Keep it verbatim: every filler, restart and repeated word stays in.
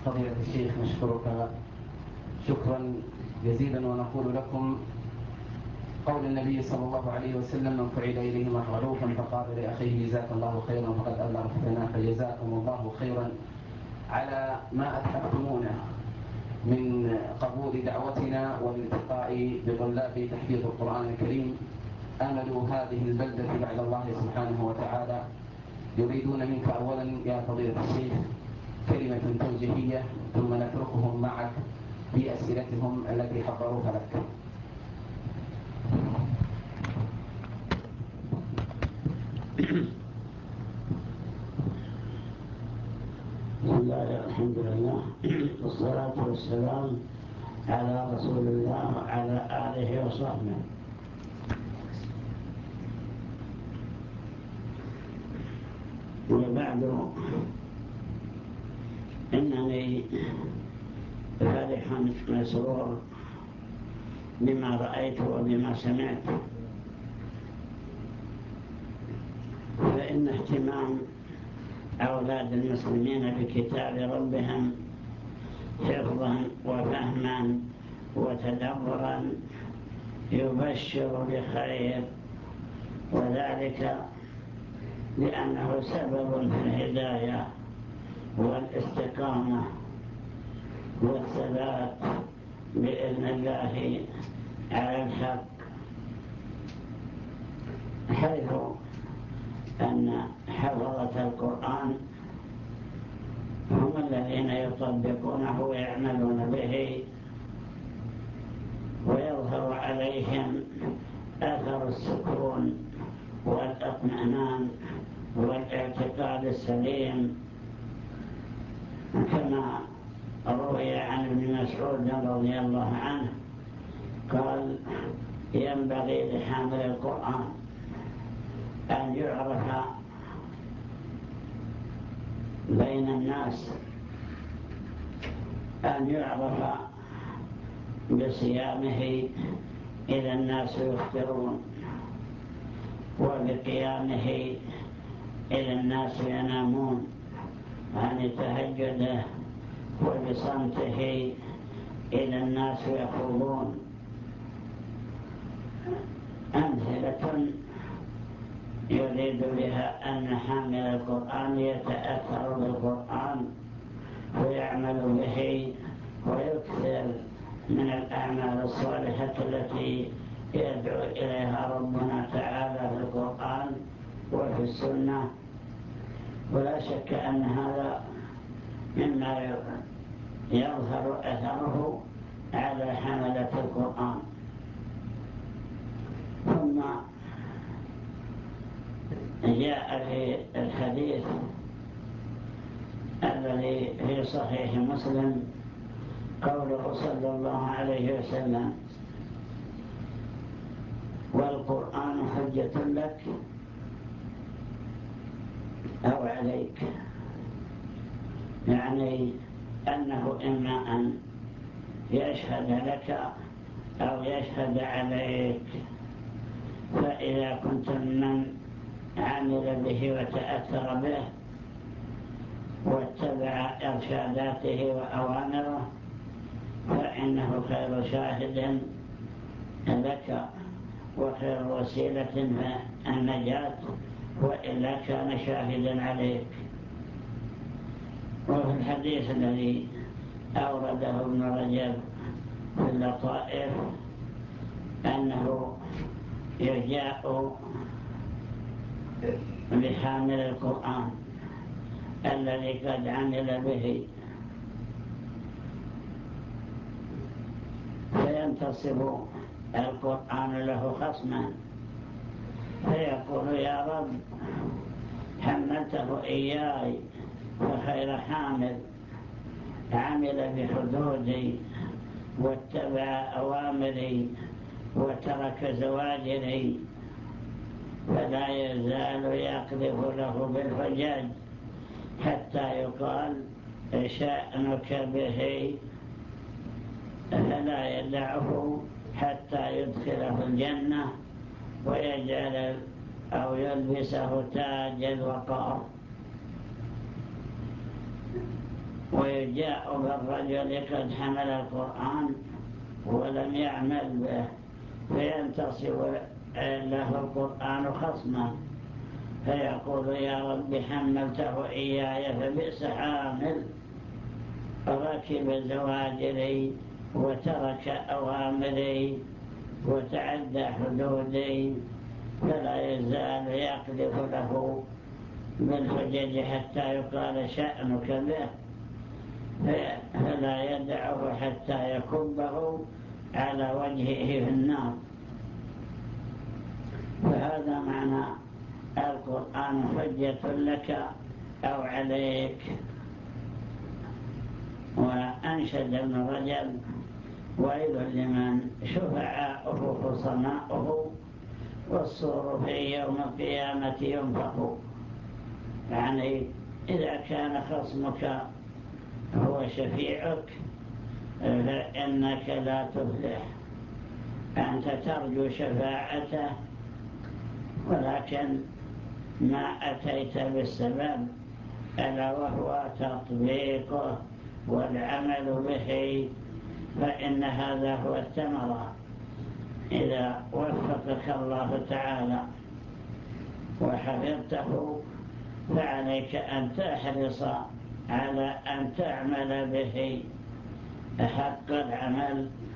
فضيلة الشيخ نشكرك شكرا جزيلا ونقول لكم قول النبي صلى الله عليه وسلم: من فعل إليه معروفا فقال لأخيه جزاك الله خيرا فقد أبلغتنا، فجزاكم الله خيرا على ما أتحفتمونه من قبول دعوتنا والالتقاء بطلاب تحفيظ القرآن الكريم. أمل هذه البلدة بعد الله سبحانه وتعالى يريدون منك أولا يا فضيلة الشيخ كلمة توجيهية، ثم نتركهم معك بأسئلتهم التي حضروها لك. بسم الله الحمد لله والصلاة والسلام على رسول الله وعلى آله وصحبه. وبعد، إنني فرح مسرور بما رأيت وبما سمعت، فإن اهتمام أولاد المسلمين بكتاب ربهم حفظا وفهما وتدبرا يبشر بخير، وذلك لأنه سبب في الهداية والاستقامة والثبات بإذن الله على الحق، حيث أن حفظة القرآن هم الذين يطبقونه ويعملون به، ويظهر عليهم أثر السكون والاطمئنان والاعتقاد السليم، كما روي عن ابن مسعود رضي الله عنه قال: ينبغي لحامل القرآن أن يعرف بين الناس، أن يعرف بصيامه إذا الناس يفطرون، وبقيامه إذا الناس ينامون عن تهجده، وبصمته إذا الناس يخوضون. أمثلة يريد بها أن حامل القرآن يتأثر بالقرآن ويعمل به ويكثر من الأعمال الصالحة التي يدعو إليها ربنا تعالى في القرآن وفي السنة. ولا شك أن هذا مما يظهر أثره على حملة القرآن. ثم جاء في الحديث الذي في صحيح مسلم قوله صلى الله عليه وسلم: والقرآن حجة لك أو عليك، يعني أنه إما أن يشهد لك أو يشهد عليك. فإذا كنت من عمل به وتأثر به واتبع إرشاداته وأوامره فإنه خير شاهد لك وخير وسيلة النجاة، وإلا كان شاهدا عليك. وفي الحديث الذي أورده ابن رجب في اللطائف أنه يجاء بحامل القرآن الذي قد عمل به فينتصب القرآن له خصما، فيقول: يا رب حملته إياي فخير حامل، عمل بحدودي واتبع أوامري وترك زواجري، فلا يزال يقذف له بالحجاج حتى يقال: شأنك به، فلا يدعه حتى يدخله الجنة ويجعل أو يلبسه تاج الوقار. ويجاء بالرجل قد حمل القرآن ولم يعمل به فينتصب له القرآن خصما فيقول يا رب حملته إياي فبئس حامل، ركب زواجري وترك أوامري وتعدى حدودي، فلا يزال يقذف له بالحجج حتى يقال شأنك به، فلا يدعه حتى يكبه على وجهه في النار. فهذا معنى القرآن حجة لك أو عليك. وأنشد ابن رجب ويل لمن شفعاؤه خصماؤه والصور في يوم القيامة ينفق. يعني إذا كان خصمك هو شفيعك فإنك لا تفلح، أنت ترجو شفاعته ولكن ما أتيت بالسبب ألا وهو تطبيقه والعمل به، فإن هذا هو الثمرة. إذا وفقك الله تعالى وحفظته فعليك أن تحرص على أن تعمل به حق العمل